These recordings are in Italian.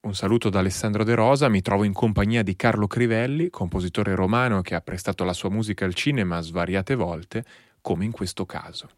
Un saluto da Alessandro De Rosa, mi trovo in compagnia di Carlo Crivelli, compositore romano che ha prestato la sua musica al cinema svariate volte, come in questo caso.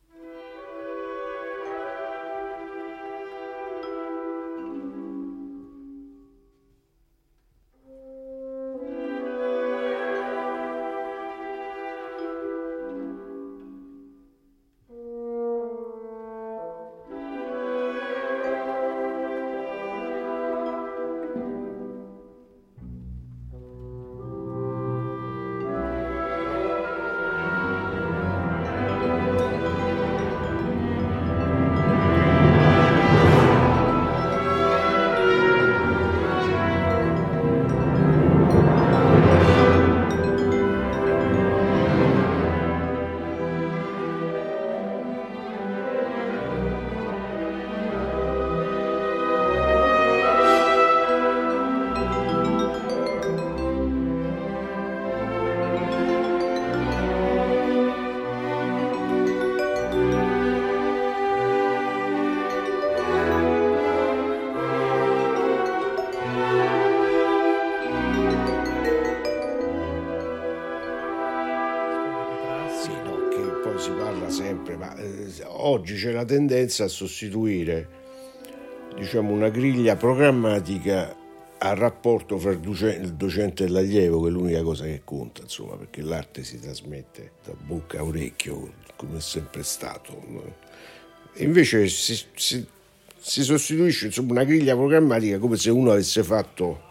Oggi c'è la tendenza a sostituire, diciamo, una griglia programmatica al rapporto fra il docente e l'allievo, che è l'unica cosa che conta, insomma, perché l'arte si trasmette da bocca a orecchio, come è sempre stato. E invece si sostituisce, insomma, una griglia programmatica come se uno avesse fatto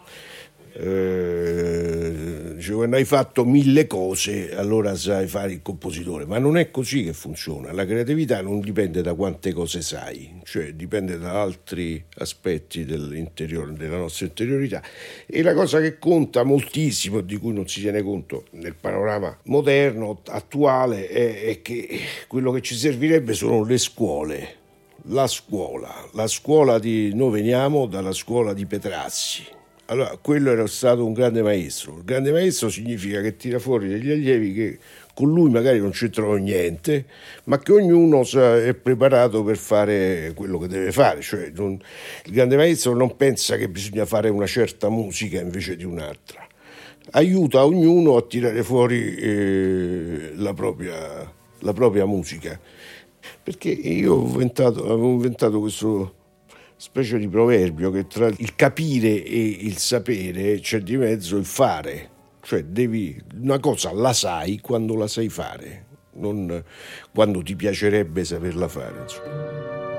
quando hai fatto 1000 cose allora sai fare il compositore, ma non è così che funziona. La creatività non dipende da quante cose sai, cioè dipende da altri aspetti dell'interiore, della nostra interiorità, e la cosa che conta moltissimo, di cui non si tiene conto nel panorama moderno, attuale, è che quello che ci servirebbe sono le scuole. La scuola noi veniamo dalla scuola di Petrassi. Allora, quello era stato un grande maestro. Il grande maestro significa che tira fuori degli allievi che con lui magari non c'entrano niente, ma che ognuno è preparato per fare quello che deve fare. Cioè, il grande maestro non pensa che bisogna fare una certa musica invece di un'altra. Aiuta ognuno a tirare fuori la propria musica. Perché io avevo inventato questo specie di proverbio che tra il capire e il sapere c'è di mezzo il fare, cioè una cosa la sai quando la sai fare, non quando ti piacerebbe saperla fare, insomma.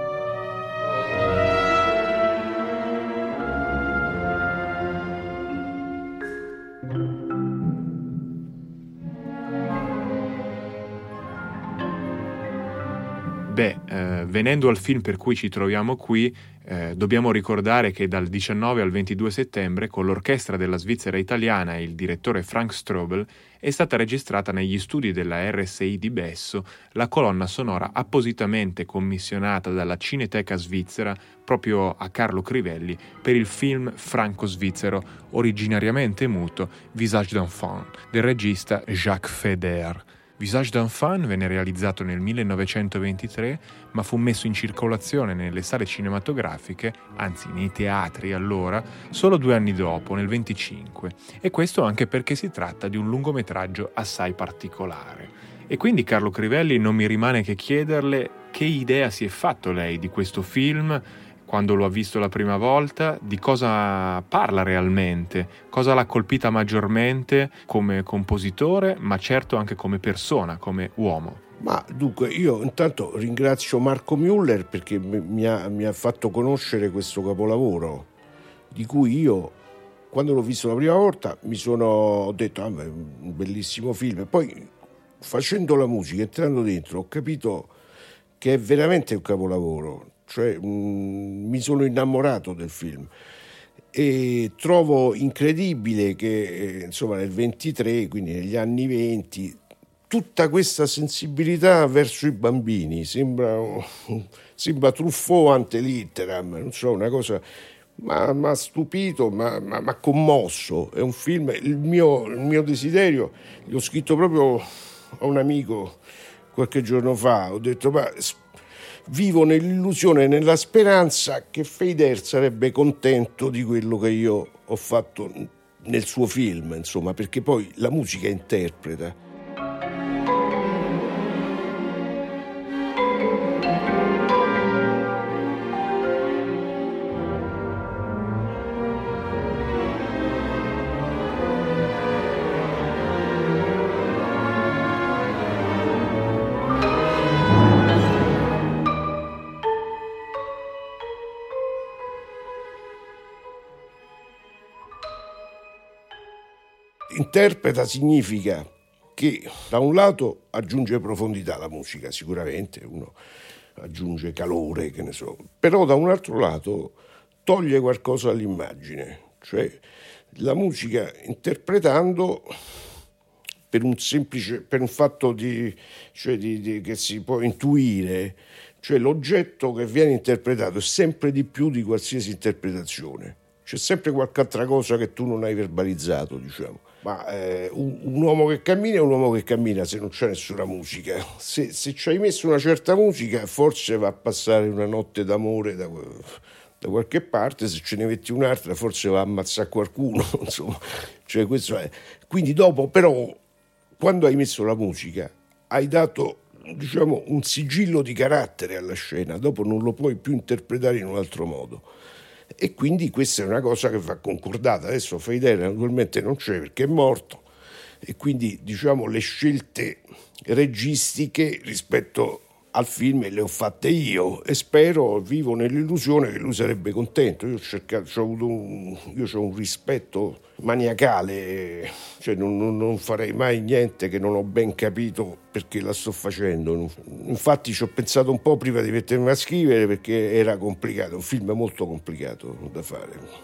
Venendo al film per cui ci troviamo qui, dobbiamo ricordare che dal 19 al 22 settembre con l'Orchestra della Svizzera Italiana e il direttore Frank Strobel è stata registrata negli studi della RSI di Besso la colonna sonora appositamente commissionata dalla Cineteca Svizzera proprio a Carlo Crivelli per il film franco-svizzero originariamente muto Visage d'enfant del regista Jacques Feder. Visage d'enfant venne realizzato nel 1923, ma fu messo in circolazione nelle sale cinematografiche, anzi nei teatri allora, solo 2 anni dopo, nel 25. E questo anche perché si tratta di un lungometraggio assai particolare. E quindi, Carlo Crivelli, non mi rimane che chiederle che idea si è fatto lei di questo film, quando lo ha visto la prima volta, di cosa parla realmente, cosa l'ha colpita maggiormente come compositore, ma certo anche come persona, come uomo. Ma dunque, io intanto ringrazio Marco Müller perché mi ha fatto conoscere questo capolavoro, di cui io, quando l'ho visto la prima volta, ho detto, è un bellissimo film, e poi facendo la musica, entrando dentro, ho capito che è veramente un capolavoro. Cioè, mi sono innamorato del film e trovo incredibile che insomma nel 23, quindi negli anni 20, tutta questa sensibilità verso i bambini sembra Truffaut ante litteram, non so, una cosa m'ha stupito, m'ha commosso. È un film, il mio desiderio, l'ho scritto proprio a un amico qualche giorno fa, ho detto, ma vivo nell'illusione e nella speranza che Feder sarebbe contento di quello che io ho fatto nel suo film, insomma, perché poi la musica interpreta. Interpreta significa che da un lato aggiunge profondità alla musica, sicuramente uno aggiunge calore, che ne so, però da un altro lato toglie qualcosa all'immagine, cioè la musica interpretando per un fatto che si può intuire, cioè l'oggetto che viene interpretato è sempre di più di qualsiasi interpretazione. C'è sempre qualche altra cosa che tu non hai verbalizzato, diciamo. Ma un uomo che cammina è un uomo che cammina se non c'è nessuna musica. Se ci hai messo una certa musica, forse va a passare una notte d'amore da qualche parte, se ce ne metti un'altra, forse va a ammazzare qualcuno, insomma. Cioè, questo è. Quindi dopo, però, quando hai messo la musica, hai dato, diciamo, un sigillo di carattere alla scena, dopo non lo puoi più interpretare in un altro modo. E quindi questa è una cosa che va concordata. Adesso Feder naturalmente non c'è perché è morto, e quindi, diciamo, le scelte registiche rispetto al film le ho fatte io, e vivo nell'illusione che lui sarebbe contento. Io ho un rispetto maniacale, cioè non farei mai niente che non ho ben capito perché la sto facendo. Infatti ci ho pensato un po' prima di mettermi a scrivere, perché era complicato, un film molto complicato da fare.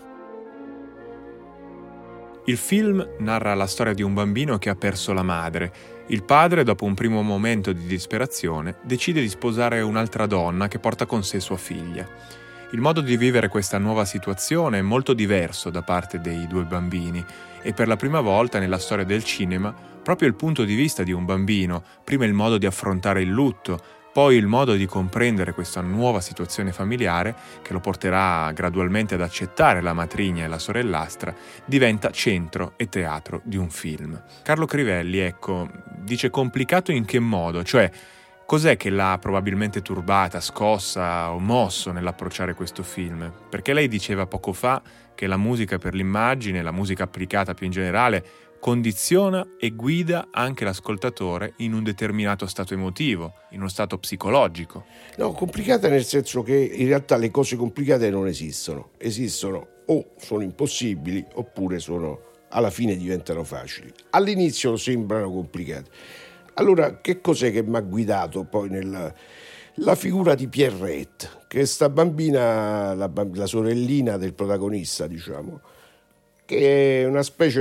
Il film narra la storia di un bambino che ha perso la madre. Il padre, dopo un primo momento di disperazione, decide di sposare un'altra donna che porta con sé sua figlia. Il modo di vivere questa nuova situazione è molto diverso da parte dei due bambini, e per la prima volta nella storia del cinema proprio il punto di vista di un bambino, prima il modo di affrontare il lutto, poi il modo di comprendere questa nuova situazione familiare che lo porterà gradualmente ad accettare la matrigna e la sorellastra, diventa centro e teatro di un film. Carlo Crivelli, dice complicato in che modo? Cioè, cos'è che l'ha probabilmente turbata, scossa o mosso nell'approcciare questo film? Perché lei diceva poco fa che la musica per l'immagine, la musica applicata più in generale, condiziona e guida anche l'ascoltatore in un determinato stato emotivo, in uno stato psicologico. No, complicata nel senso che in realtà le cose complicate non esistono. Esistono o sono impossibili oppure alla fine diventano facili. All'inizio sembrano complicate. Allora, che cos'è che mi ha guidato poi la figura di Pierrette, che è sta bambina, la sorellina del protagonista, diciamo, che è una specie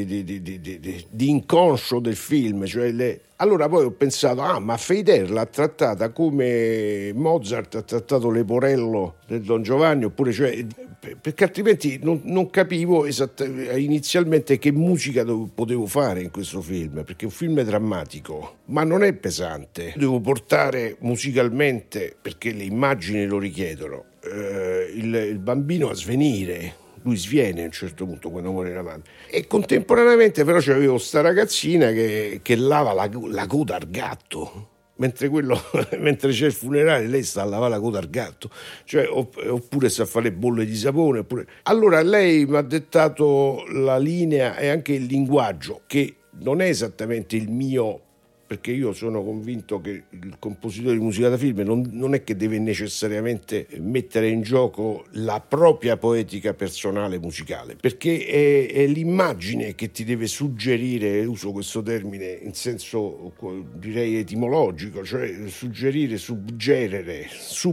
di inconscio del film. Allora poi ho pensato, ma Feder l'ha trattata come Mozart ha trattato Leporello del Don Giovanni, oppure, perché altrimenti non capivo inizialmente che musica potevo fare in questo film, perché è un film drammatico, ma non è pesante. Devo portare musicalmente, perché le immagini lo richiedono, il bambino a svenire. Lui sviene a un certo punto quando muore la madre, e contemporaneamente però c'avevo sta ragazzina che lava la coda al gatto, mentre c'è il funerale lei sta a lavare la coda al gatto, oppure sta a fare le bolle di sapone, Allora lei mi ha dettato la linea e anche il linguaggio, che non è esattamente il mio, perché io sono convinto che il compositore di musica da film non è che deve necessariamente mettere in gioco la propria poetica personale musicale, perché è l'immagine che ti deve suggerire, uso questo termine in senso direi etimologico, cioè suggerire, subgenere,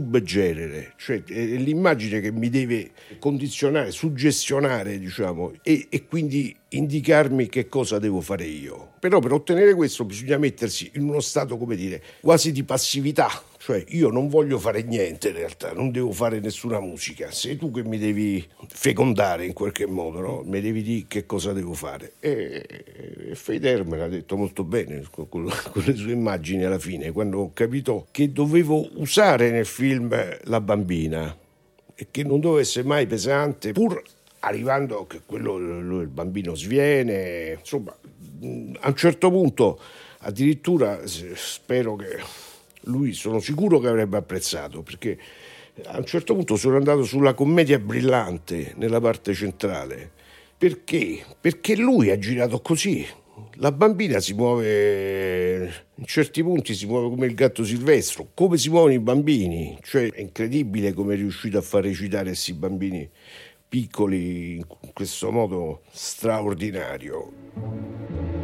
cioè è l'immagine che mi deve condizionare, suggestionare, diciamo, e quindi indicarmi che cosa devo fare io. Però per ottenere questo bisogna mettersi in uno stato, come dire, quasi di passività. Cioè io non voglio fare niente in realtà, non devo fare nessuna musica. Sei tu che mi devi fecondare in qualche modo, no? Mi devi dire che cosa devo fare. E Feder me l'ha detto molto bene con le sue immagini alla fine, quando ho capito che dovevo usare nel film la bambina e che non doveva essere mai pesante, pur arrivando che il bambino sviene, insomma, a un certo punto addirittura spero che lui, sono sicuro che avrebbe apprezzato, perché a un certo punto sono andato sulla commedia brillante nella parte centrale. Perché? Perché lui ha girato così. La bambina si muove, in certi punti si muove come il gatto silvestro, come si muovono i bambini. Cioè è incredibile come è riuscito a far recitare questi bambini piccoli in questo modo straordinario.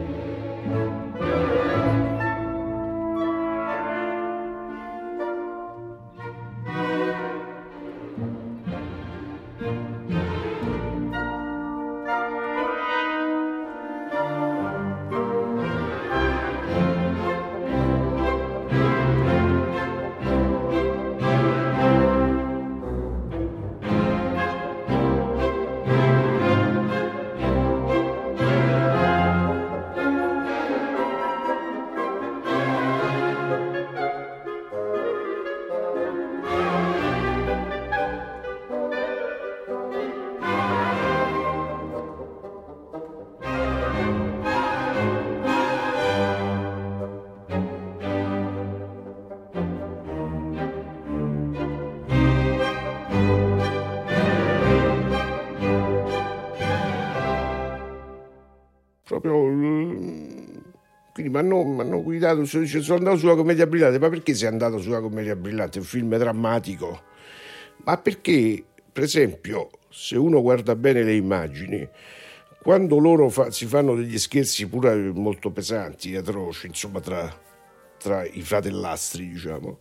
Quindi mi hanno guidato, sono andato sulla commedia brillante. Ma perché sei andato sulla commedia brillante? È un film drammatico. Ma perché, per esempio, se uno guarda bene le immagini, quando loro si fanno degli scherzi pure molto pesanti, atroci, insomma, tra i fratellastri, diciamo,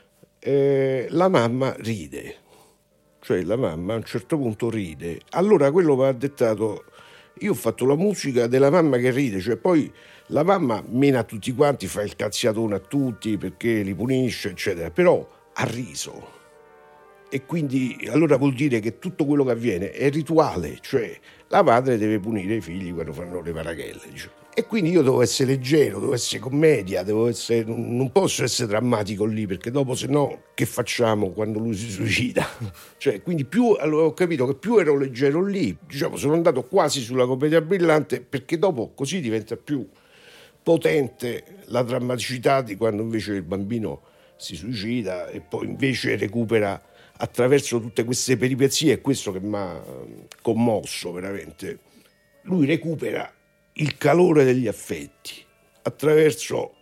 la mamma ride. Cioè la mamma a un certo punto ride. Allora quello mi ha dettato. Io ho fatto la musica della mamma che ride, cioè poi la mamma mena tutti quanti, fa il cazziatone a tutti perché li punisce, eccetera, però ha riso. E quindi allora vuol dire che tutto quello che avviene è rituale, cioè la madre deve punire i figli quando fanno le parachelle, diciamo. E quindi io devo essere leggero, devo essere commedia, non posso essere drammatico lì, perché dopo se no che facciamo quando lui si suicida? Cioè, quindi allora ho capito che più ero leggero lì, diciamo, sono andato quasi sulla commedia brillante, perché dopo così diventa più potente la drammaticità di quando invece il bambino si suicida e poi invece recupera attraverso tutte queste peripezie. È questo che mi ha commosso veramente. Lui recupera il calore degli affetti attraverso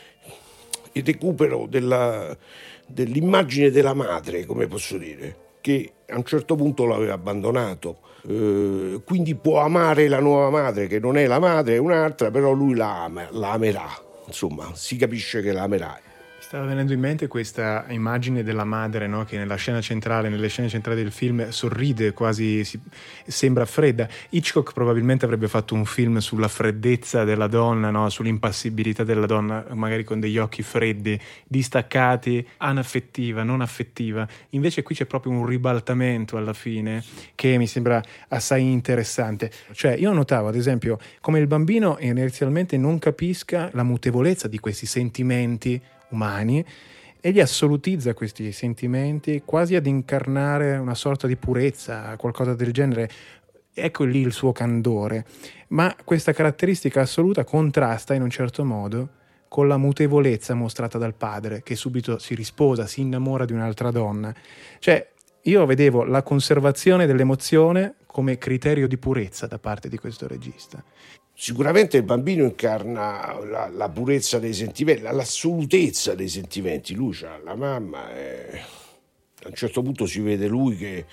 il recupero dell'immagine della madre, come posso dire, che a un certo punto l'aveva abbandonato, quindi può amare la nuova madre, che non è la madre, è un'altra, però lui la amerà, insomma si capisce che la amerà. Stava venendo in mente questa immagine della madre, no? Che nelle scene centrali del film sorride, quasi sembra fredda. Hitchcock probabilmente avrebbe fatto un film sulla freddezza della donna, no? Sull'impassibilità della donna, magari con degli occhi freddi, distaccati, anaffettiva, non affettiva. Invece qui c'è proprio un ribaltamento alla fine che mi sembra assai interessante. Cioè io notavo ad esempio come il bambino inizialmente non capisca la mutevolezza di questi sentimenti umani e li assolutizza questi sentimenti quasi ad incarnare una sorta di purezza, qualcosa del genere. Ecco lì il suo candore, ma questa caratteristica assoluta contrasta in un certo modo con la mutevolezza mostrata dal padre, che subito si risposa, si innamora di un'altra donna. Cioè io vedevo la conservazione dell'emozione come criterio di purezza da parte di questo regista. Sicuramente il bambino incarna la purezza dei sentimenti, l'assolutezza dei sentimenti. Lui c'ha la mamma e a un certo punto si vede lui che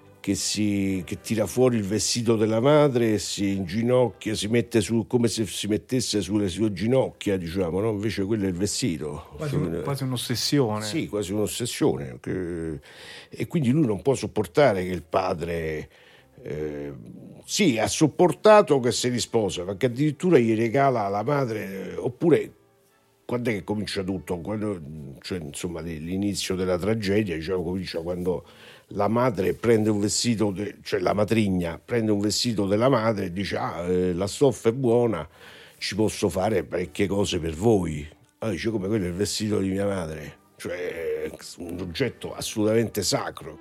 tira fuori il vestito della madre e si inginocchia, si mette come se si mettesse sulle sue ginocchia, diciamo, no? Invece quello è il vestito. Quasi un'ossessione. Sì, quasi un'ossessione. E quindi lui non può sopportare che il padre Sì, ha sopportato che si risposa, perché addirittura gli regala alla madre, oppure quando è che comincia tutto? Cioè, insomma, l'inizio della tragedia, diciamo, comincia quando la madre prende un vestito, cioè la matrigna prende un vestito della madre e dice: la stoffa è buona, ci posso fare parecchie cose per voi. Allora dice: come, quello è il vestito di mia madre, cioè un oggetto assolutamente sacro.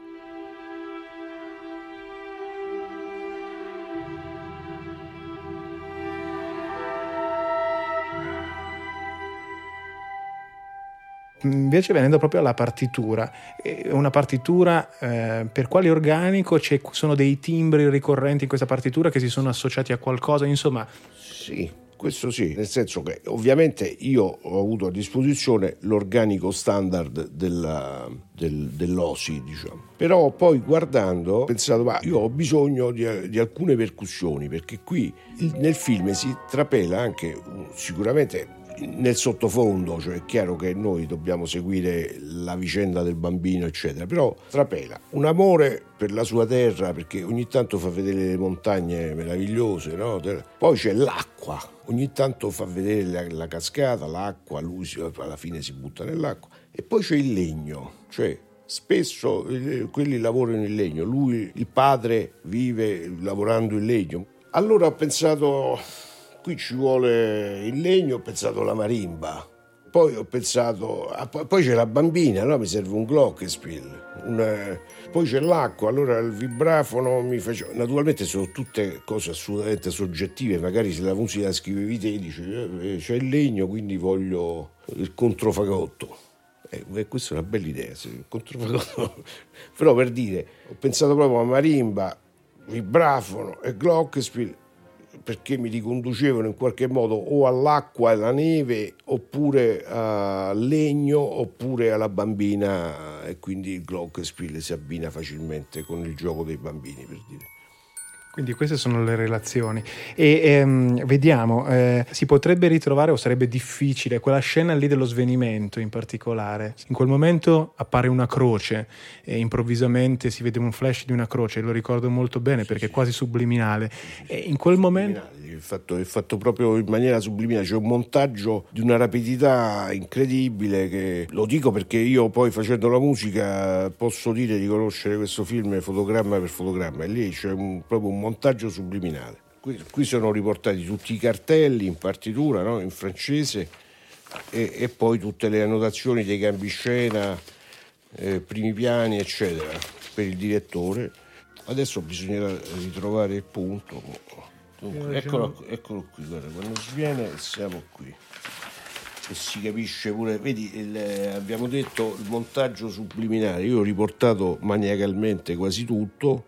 Invece venendo proprio alla partitura, una partitura per quale organico sono dei timbri ricorrenti in questa partitura che si sono associati a qualcosa, insomma? Sì, questo sì, nel senso che ovviamente io ho avuto a disposizione l'organico standard dell'OSI, diciamo. Però poi guardando ho pensato: ma io ho bisogno di alcune percussioni, perché qui nel film si trapela anche sicuramente nel sottofondo, cioè è chiaro che noi dobbiamo seguire la vicenda del bambino eccetera, però trapela un amore per la sua terra, perché ogni tanto fa vedere le montagne meravigliose, no? Poi c'è l'acqua, ogni tanto fa vedere la cascata, l'acqua, lui alla fine si butta nell'acqua, e poi c'è il legno, cioè spesso quelli lavorano in legno, lui, il padre, vive lavorando in legno. Allora ho pensato: qui ci vuole il legno, ho pensato alla marimba, poi ho pensato, poi c'è la bambina, allora mi serve un glockenspiel, poi c'è l'acqua, allora il vibrafono mi faceva. Naturalmente sono tutte cose assolutamente soggettive, magari se la musica la scrivevi te dici c'è il legno, quindi voglio il controfagotto. Questa è una bella idea, il controfagotto. Però per dire, ho pensato proprio a marimba, vibrafono e glockenspiel, perché mi riconducevano in qualche modo o all'acqua e alla neve, oppure al legno, oppure alla bambina, e quindi il glockenspiel si abbina facilmente con il gioco dei bambini, per dire. Quindi queste sono le relazioni e vediamo, si potrebbe ritrovare, o sarebbe difficile, quella scena lì dello svenimento in particolare. In quel momento appare una croce e improvvisamente si vede un flash di una croce, lo ricordo molto bene perché è quasi subliminale. E in quel momento è fatto proprio in maniera subliminale, c'è un montaggio di una rapidità incredibile, che lo dico perché io poi facendo la musica posso dire di conoscere questo film fotogramma per fotogramma, e lì c'è proprio un montaggio subliminale. Qui sono riportati tutti i cartelli in partitura, no? In francese, e poi tutte le annotazioni dei campiscena, primi piani eccetera, per il direttore. Adesso bisognerà ritrovare il punto. Dunque, eccolo qui, guarda, quando sviene siamo qui e si capisce pure, vedi, abbiamo detto il montaggio subliminale, io ho riportato maniacalmente quasi tutto,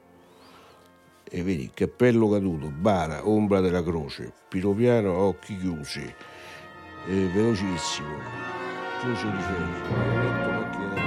e vedi, cappello caduto, bara, ombra della croce, piano piano, occhi chiusi, velocissimo, croce di ferro, macchina da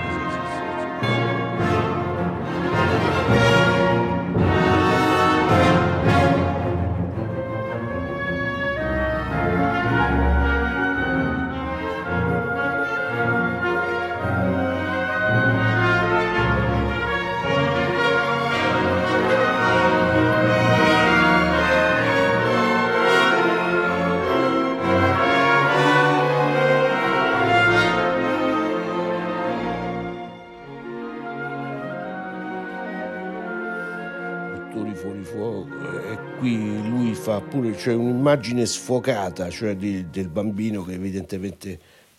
fuori fuoco, e qui lui fa pure, c'è un'immagine sfocata, cioè del bambino che evidentemente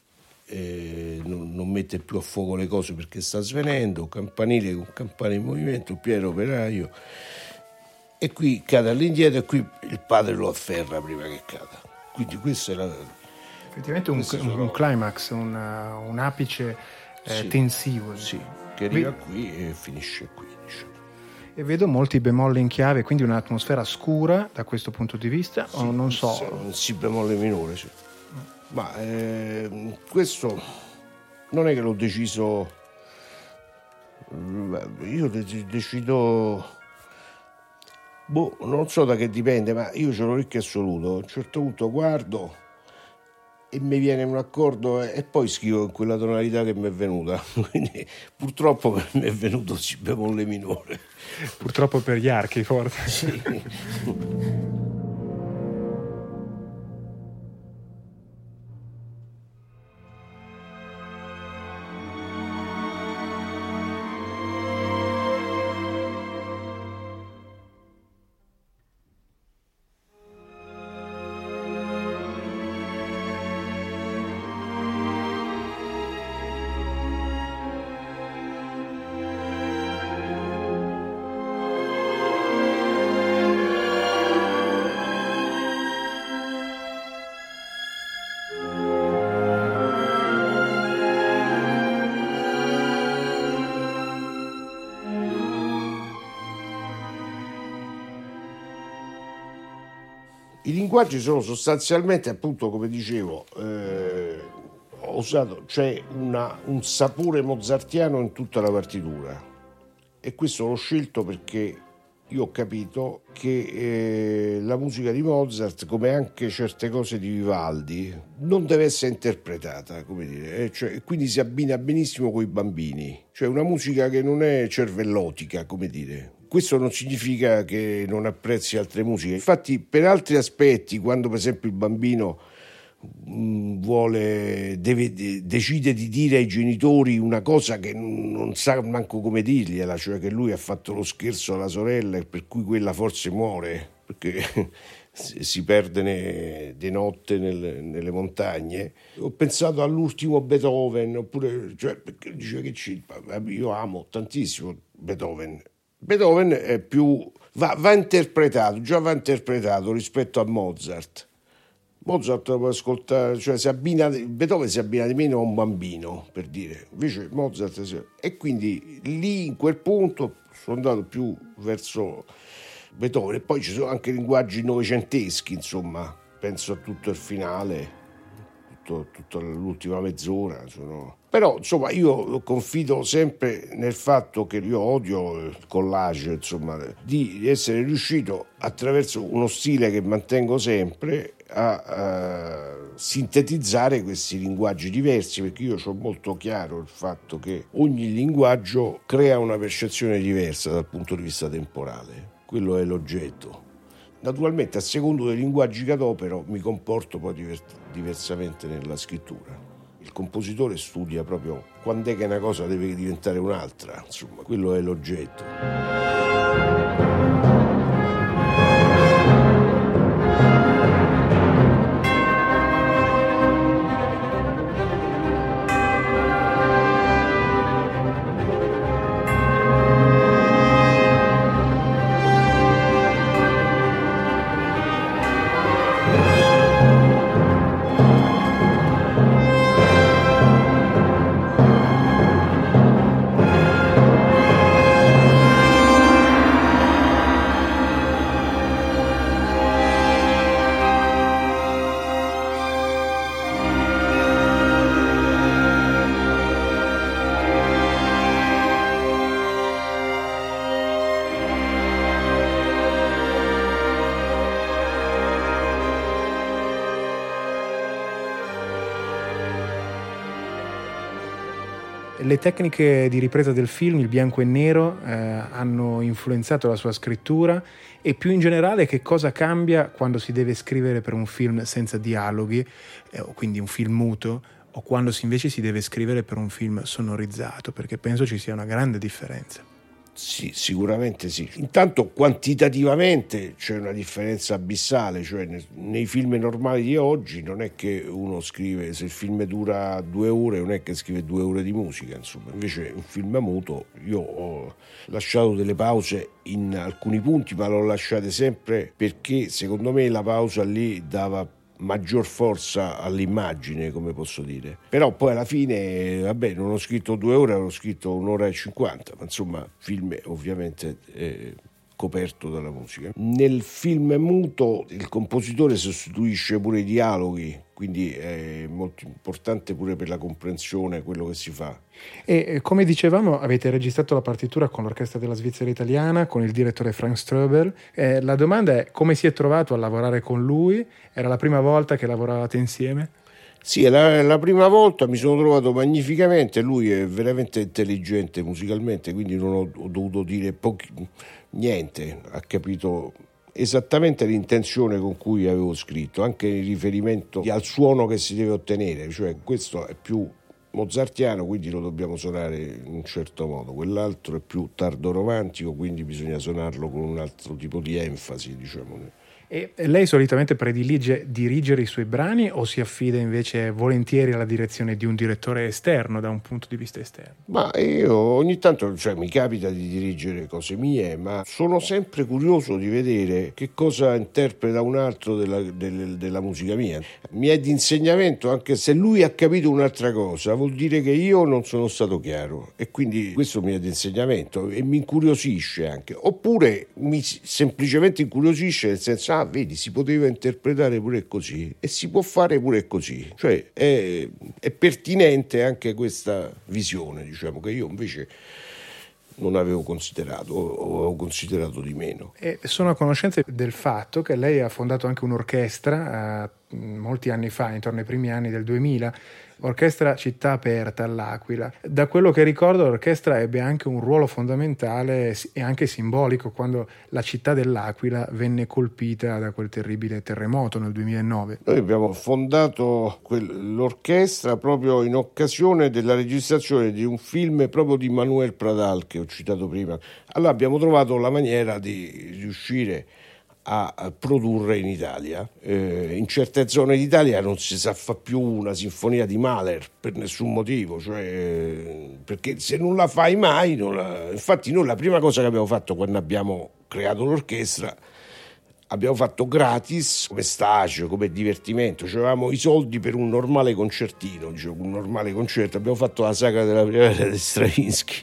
non mette più a fuoco le cose perché sta svenendo, campanile con campane in movimento, Piero operaio, e qui cade all'indietro e qui il padre lo afferra prima che cada. Quindi questo era effettivamente un climax, un apice tensivo. Sì, che arriva qui e finisce qui, diciamo. E vedo molti bemolle in chiave, quindi un'atmosfera scura da questo punto di vista, o non so. Un si bemolle minore, sì. Ma questo non è che l'ho deciso, io decido, non so da che dipende, ma io ho l'orecchio assoluto. A un certo punto guardo e mi viene un accordo e poi scrivo in quella tonalità che mi è venuta. Quindi purtroppo per me è venuto si bemolle minore. Purtroppo per gli archi, forse. Sì. I linguaggi sono sostanzialmente, appunto, come dicevo, ho usato, c'è un sapore mozartiano in tutta la partitura, e questo l'ho scelto perché io ho capito che la musica di Mozart, come anche certe cose di Vivaldi, non deve essere interpretata, come dire, cioè, quindi si abbina benissimo con i bambini, cioè una musica che non è cervellotica, come dire. Questo non significa che non apprezzi altre musiche. Infatti, per altri aspetti, quando per esempio il bambino decide di dire ai genitori una cosa che non sa manco come dirgliela, cioè che lui ha fatto lo scherzo alla sorella e per cui quella forse muore, perché si perde di notte nelle montagne. Ho pensato all'ultimo Beethoven, oppure, cioè, perché dice che io amo tantissimo Beethoven. Beethoven è più va interpretato, già va interpretato rispetto a Mozart. Mozart lo può ascoltare, cioè Beethoven si abbina di meno a un bambino, per dire. Invece Mozart e quindi lì in quel punto sono andato più verso Beethoven. E poi ci sono anche linguaggi novecenteschi, insomma, penso a tutto il finale, tutta l'ultima mezz'ora, però insomma io confido sempre nel fatto che io odio il collage, insomma, di essere riuscito attraverso uno stile che mantengo sempre a sintetizzare questi linguaggi diversi, perché io ho molto chiaro il fatto che ogni linguaggio crea una percezione diversa dal punto di vista temporale, quello è l'oggetto. Naturalmente, a secondo dei linguaggi che adopero, mi comporto poi diversamente nella scrittura. Il compositore studia proprio quando è che una cosa deve diventare un'altra, insomma, quello è l'oggetto. Le tecniche di ripresa del film, il bianco e nero, hanno influenzato la sua scrittura, e più in generale che cosa cambia quando si deve scrivere per un film senza dialoghi, quindi un film muto, o quando invece si deve scrivere per un film sonorizzato, perché penso ci sia una grande differenza. Sì, sicuramente sì. Intanto quantitativamente c'è una differenza abissale, cioè nei film normali di oggi non è che uno scrive, se il film dura 2 ore non è che scrive 2 ore di musica, insomma. Invece un film muto, io ho lasciato delle pause in alcuni punti, ma l'ho lasciate sempre perché secondo me la pausa lì dava maggior forza all'immagine, come posso dire. Però poi alla fine, vabbè, non ho scritto 2 ore, ho scritto 1 ora e 50, ma insomma, film ovviamente coperto dalla musica. Nel film muto il compositore sostituisce pure i dialoghi, quindi è molto importante pure per la comprensione quello che si fa. E come dicevamo, avete registrato la partitura con l'Orchestra della Svizzera Italiana, con il direttore Frank Strobel. La domanda è: come si è trovato a lavorare con lui? Era la prima volta che lavoravate insieme? Sì, la prima volta mi sono trovato magnificamente, lui è veramente intelligente musicalmente, quindi non ho dovuto dire niente, ha capito esattamente l'intenzione con cui avevo scritto, anche in riferimento al suono che si deve ottenere, cioè questo è più mozartiano, quindi lo dobbiamo suonare in un certo modo, quell'altro è più tardo romantico, quindi bisogna suonarlo con un altro tipo di enfasi, diciamo. E lei solitamente predilige dirigere i suoi brani o si affida invece volentieri alla direzione di un direttore esterno, da un punto di vista esterno? Ma io ogni tanto, mi capita di dirigere cose mie, ma sono sempre curioso di vedere che cosa interpreta un altro della musica mia. Mi è di insegnamento, anche se lui ha capito un'altra cosa, vuol dire che io non sono stato chiaro, e quindi questo mi è di insegnamento e mi incuriosisce anche. Oppure mi semplicemente incuriosisce nel senso, vedi, si poteva interpretare pure così e si può fare pure così, cioè è pertinente anche questa visione, diciamo, che io invece non avevo considerato o avevo considerato di meno. E sono a conoscenza del fatto che lei ha fondato anche un'orchestra molti anni fa, intorno ai primi anni del 2000, Orchestra Città Aperta all'Aquila. Da quello che ricordo, l'orchestra ebbe anche un ruolo fondamentale e anche simbolico quando la città dell'Aquila venne colpita da quel terribile terremoto nel 2009. Noi abbiamo fondato l'orchestra proprio in occasione della registrazione di un film proprio di Manuel Pradal che ho citato prima. Allora abbiamo trovato la maniera di riuscire a produrre in Italia. In certe zone d'Italia non si sa fa più una sinfonia di Mahler per nessun motivo, perché se non la fai mai infatti noi la prima cosa che abbiamo fatto quando abbiamo creato l'orchestra abbiamo fatto gratis come stage, come divertimento, avevamo i soldi per un normale concertino, un normale concerto, abbiamo fatto la sagra della primavera di Stravinsky.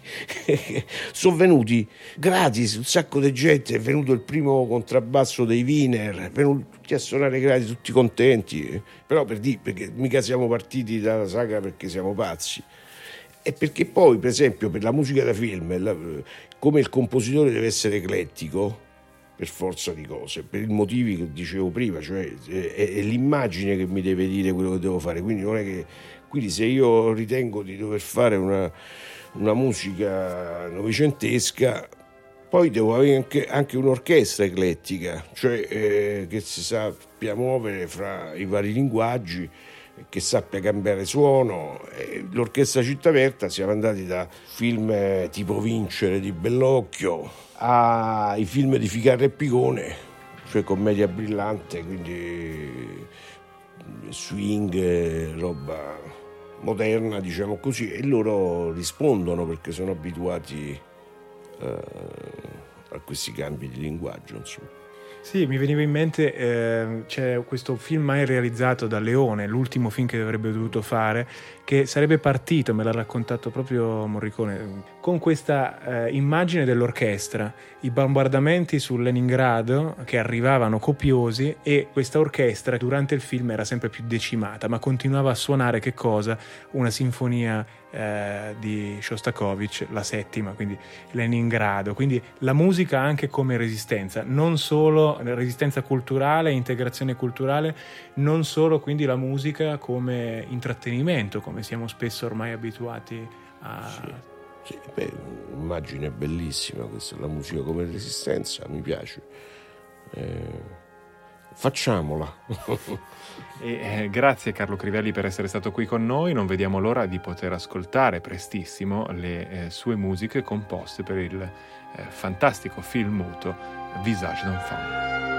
Sono venuti gratis, un sacco di gente, è venuto il primo contrabbasso dei Wiener, è venuto tutti a suonare gratis, tutti contenti, però perché mica siamo partiti dalla sagra perché siamo pazzi. E perché poi, per esempio, per la musica da film, come il compositore deve essere eclettico, per forza di cose, per i motivi che dicevo prima, cioè è l'immagine che mi deve dire quello che devo fare, quindi non è che se io ritengo di dover fare una musica novecentesca, poi devo avere anche un'orchestra eclettica, cioè che si sappia muovere fra i vari linguaggi, che sappia cambiare suono. L'orchestra Città Aperta siamo andati da film tipo Vincere di Bellocchio ai film di Ficarra e Picone, cioè commedia brillante, quindi swing, roba moderna, diciamo così, e loro rispondono perché sono abituati a questi cambi di linguaggio, insomma. Sì, mi veniva in mente, c'è questo film mai realizzato da Leone, l'ultimo film che avrebbe dovuto fare, che sarebbe partito, me l'ha raccontato proprio Morricone, con questa immagine dell'orchestra, i bombardamenti su Leningrado che arrivavano copiosi e questa orchestra durante il film era sempre più decimata, ma continuava a suonare che cosa? Una sinfonia di Shostakovich, la settima, quindi Leningrado, quindi la musica anche come resistenza, non solo resistenza culturale, integrazione culturale, non solo quindi la musica come intrattenimento, come siamo spesso ormai abituati a... Sì, un'immagine bellissima questa, la musica come resistenza, mi piace. Facciamola. Grazie Carlo Crivelli per essere stato qui con noi, non vediamo l'ora di poter ascoltare prestissimo le sue musiche composte per il fantastico film muto Visage d'enfant.